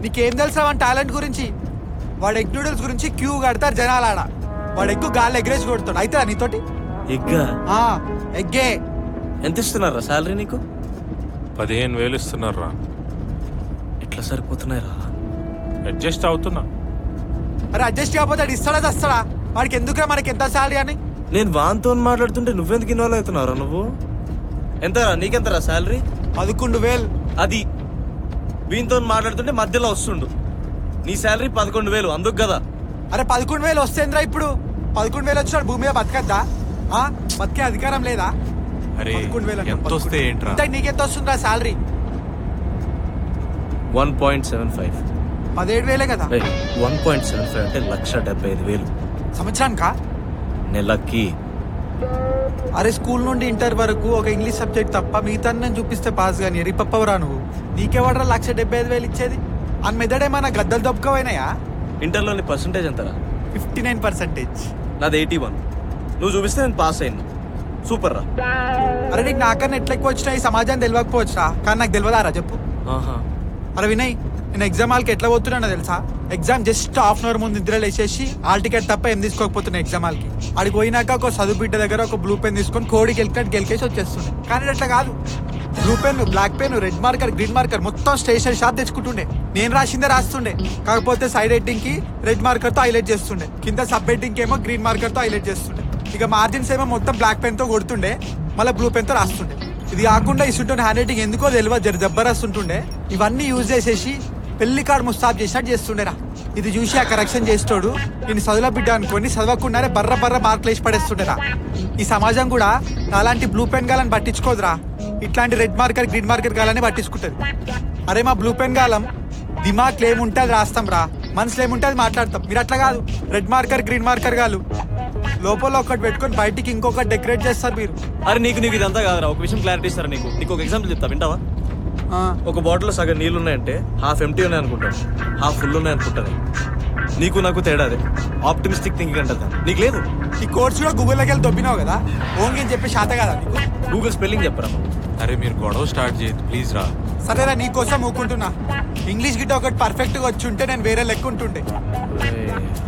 నీకేం తెలుసా వాడి టాలెంట్ గురించి? వాడు ఎగ్ నూడిల్స్ గురించి క్యూ కడతారు జనాలు ఆడ. వాడు ఎగ్గు గాలి ఎగ్రేసి కొడుతాడు. అయితే నీతోటి ఎగ్గా? ఎగ్గే. ఎంత ఇస్తున్నారా శాలరీ నీకు? 15,000 ఇస్తున్నారా? ఎట్లా సరిపోతున్నాయిరా? అడ్జస్ట్ అవుతున్నా. అరే అడ్జస్ట్ కాకపోతే వాడు ఇస్తాడా వస్తాడా? వాడికి ఎందుకురా మనకి ఎంత శాలరీ అని? నేను వాన్తో మాట్లాడుతుంటే నువ్వెందుకు ఇన్వాల్వ్ అవుతున్నారా నువ్వు? ఎంతరా నీకెంతరా శాలరీ? 11,000. అది వీనితో మాట్లాడుతుంటే మధ్యలో వస్తుండు. నీ శాలరీ 11,000 అందుకు కదా. అరే 11,000 వస్తేంద్రా ఇప్పుడు? 11,000 వచ్చినాడు భూమి మీద బతకద్దా? బతికే అధికారం లేదా? అరే 11,000 ఎంత వస్తే ఏంట్రా? నీకెంత వస్తుందిరా శాలరీ? 1.75. 17,000 కదా 1.75 అంటే 1,75,000 సంవత్సరానికా? నెలకి. అరే స్కూల్ నుండి ఇంటర్ వరకు ఒక ఇంగ్లీష్ సబ్జెక్ట్ తప్ప మిగతా నేను చూపిస్తే పాస్ కానీ రిపప్పవరా నువ్వు. నీకెవడరా 1,75,000 ఇచ్చేది? అని మెదడేమన్నా గద్దలు దొబ్బకపోయినాయా? ఇంటర్లోని పర్సంటేజ్ ఎంతరా? 59%. నాది 81. నువ్వు చూపిస్తే నేను పాస్ అయ్యాను. సూపర్ రా. అరే నీకు నాకన్నా ఎట్లా ఎక్కువ వచ్చినా ఈ సమాజాన్ని తెలియకపోవచ్చురా, కానీ నాకు తెలియదారా చెప్పు. ఆహా. అరే వినయ్, నేను ఎగ్జామ్ హాల్కి ఎట్లా పోతున్నానో తెలుసా? Exam just half an hour ముందు నిద్రలు వేసేసి హాల్ టికెట్ తప్ప ఏం తీసుకోకపోతున్నా ఎగ్జామ్ హాల్కి. అడిగి పోయినాక ఒక చదువు బిడ్డ దగ్గర ఒక బ్లూ పెన్ తీసుకొని కోడికి గెలికేసి వచ్చేస్తుండే. కానీ అట్లా కాదు. Blue pen, black pen, red marker, green marker మొత్తం స్టేషనరీ షాప్ తెచ్చుకుంటుండే. నేను రాసిందే రాస్తుండే. కాకపోతే సైడ్ హెడ్డింగ్ కి రెడ్ మార్కర్ తో హైలైట్ చేస్తుండే, కింద సబ్ హెడ్డింగ్ ఏమో గ్రీన్ మార్కర్ తో హైలైట్ చేస్తుండే. ఇక మార్జిన్స్ ఏమో మొత్తం బ్లాక్ పెన్ తో కొడుతుండే, మళ్ళీ బ్లూ పెన్ తో రాస్తుండే. ఇది కాకుండా ఇస్తుంటే హ్యాండ్ రైటింగ్ ఎందుకో తెలియదు జబర్దస్తుంటుండే. ఇవన్నీ యూజ్ చేసేసి పెళ్లి కార్డు ముస్తాబ్ చేసినట్టు చేస్తుండేరా. ఇది చూసి ఆ కరెక్షన్ చేస్తాడు నేను చదువుల బిడ్డ అనుకోని చదవకుండానే బర్ర మార్కులు వేసి పడేస్తుండేరా. ఈ సమాజం కూడా అలాంటి బ్లూ పెన్ గాలని పట్టించుకోదురా, ఇట్లాంటి రెడ్ మార్కర్ గ్రీన్ మార్కర్ గాలని పట్టించుకుంటది. అరే మా బ్లూ పెన్ గాలం దిమాగ్ ఏముంటే అది రాస్తాం రా, మనసులో ఏముంటే అది మాట్లాడతాం. మీరు అట్లా కాదు. రెడ్ మార్కర్ గ్రీన్ మార్కర్ గాలు లోపల ఒకటి పెట్టుకొని బయటికి ఇంకొకటి డెకరేట్ చేస్తారు మీరు. అరే నీకు ఇదంతా కాదురా. ఒక విషయం క్లారిటీ ఇస్తారా? నీకు ఒక ఎగ్జాంపుల్ చెప్తా, వింటావా? ఒక బాటిల్లో సగం నీళ్ళు ఉన్నాయంటే హాఫ్ ఎంటీ ఉన్నాయి అనుకుంటాను, హాఫ్ ఫుల్ ఉన్నాయి అనుకుంటాను. నీకు నాకు తేడా అదే. ఆప్టిమిస్టిక్ థింకింగ్ అంటది. నీకు లేదు. ఈ కోర్స్ కూడా గూగుల్లోకి వెళ్ళి దొబ్బినావు కదా, ఓంగి అని చెప్పి శాత కదా నీకు. గూగుల్ స్పెల్లింగ్ చెప్పరా? అరే మీరు గొడవ స్టార్ట్ చేయదు ప్లీజ్ రా. సరేరా నీకోసం ఊకుంటున్నా. ఇంగ్లీష్ గిట్ట ఒకటి పర్ఫెక్ట్ గా వచ్చి ఉంటే నేను వేరే లెక్క ఉంటుండే.